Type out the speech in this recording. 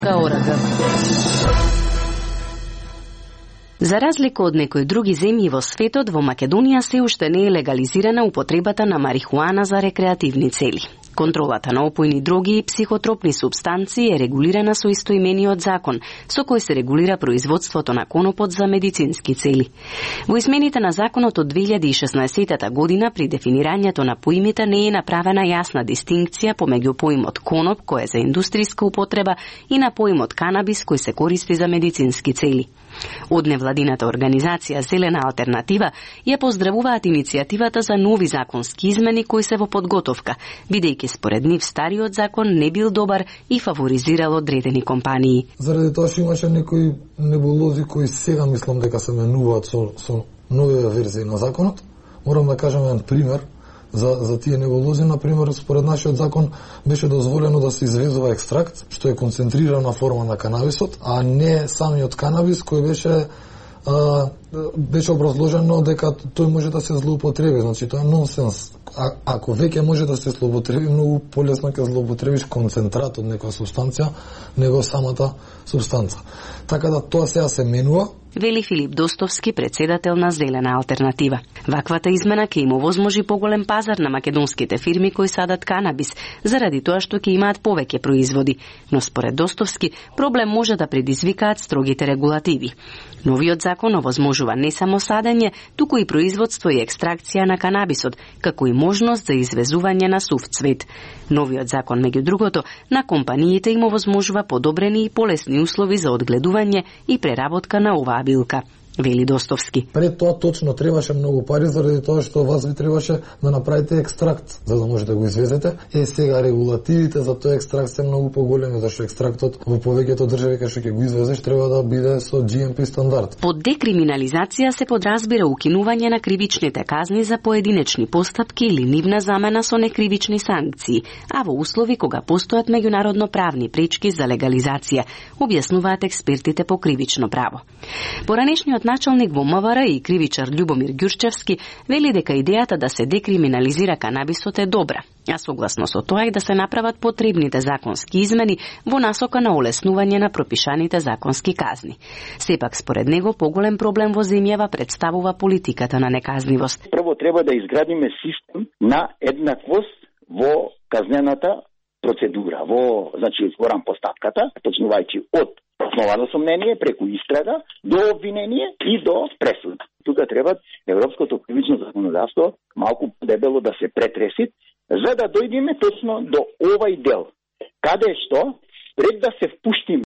За разлика од некои други земји во светот, во Македонија се уште не е легализирана употребата на марихуана за рекреативни цели. Контролата на опојни дроги и психотропни супстанции е регулирана со истоимениот закон, со кој се регулира производството на конопот за медицински цели. Во измените на законот од 2016 година при дефинирањето на поимите не е направена јасна дистинкција помеѓу поимот коноп, кој е за индустријска употреба, и на поимот канабис, кој се користи за медицински цели. Од невладината организација Зелена алтернатива ја поздравуваат иницијативата за нови законски измени кои се во подготовка, бидејќи според нив стариот закон не бил добар и фаворизирал одредени компании. Заради тоа што имаше некои небулози кои сега мислам дека се менуваат со новите верзии на законот. Морам да кажам еден пример за тие небулози. Например, според нашиот закон беше дозволено да се извезува екстракт, што е концентрирана форма на канабисот, а не самиот канабис кој беше образложено дека тој може да се злоупотреби. Значи, тоа е нонсенс. Ако веќе може да се злоупотреби, многу полесно ќе злоупотребиш концентрат од некоја субстанција, него самата субстанца. Така да тоа сега се менува. Вели Филип Достовски, председател на Зелена алтернатива. Ваквата измена ќе им овозможи поголем пазар на македонските фирми кои садат канабис, заради тоа што ќе имаат повеќе производи. Но според Достовски, проблем може да предизвикаат строгите регулативи. Новиот закон овозможува не само садење, туку и производство и екстракција на канабисот, како и можност за извезување на сув цвет. Новиот закон, меѓу другото, на компаниите им овозможува подобрени и полесни услови за одгледување и преработка на оваа билка, вели Достовски. Пред тоа точно требаше многу пари, заради тоа што вас ви требаше да направите екстракт, за да можете да го извезете. Сега регулативите за тој екстракт се многу поголеми, зашто екстрактот во повеќето држави кај што ќе го извезеш треба да биде со GMP стандард. Под декриминализација се подразбира укинување на кривичните казни за поединечни постапки или нивна замена со некривични санкции, а во услови кога постојат меѓународно правни пречки за легализација, објаснуваат експертите по кривично право. Поранешниот началник во МВР и кривичар Љубомир Ѓурчевски вели дека идејата да се декриминализира канабисот е добра, а согласно со тоа и да се направат потребните законски измени во насока на олеснување на пропишаните законски казни. Сепак, според него, поголем проблем во земјава представува политиката на неказнивост. Прво треба да изградиме систем на еднаквост во казнената процедура, значи зборам постапката, почнувајќи од основано сомнение, преку истрага, до обвинение и до пресуда. Тука треба европското кривично законодавство малку дебело да се претреси, за да дојдеме точно до овај дел. Каде што, пред да се впуштиме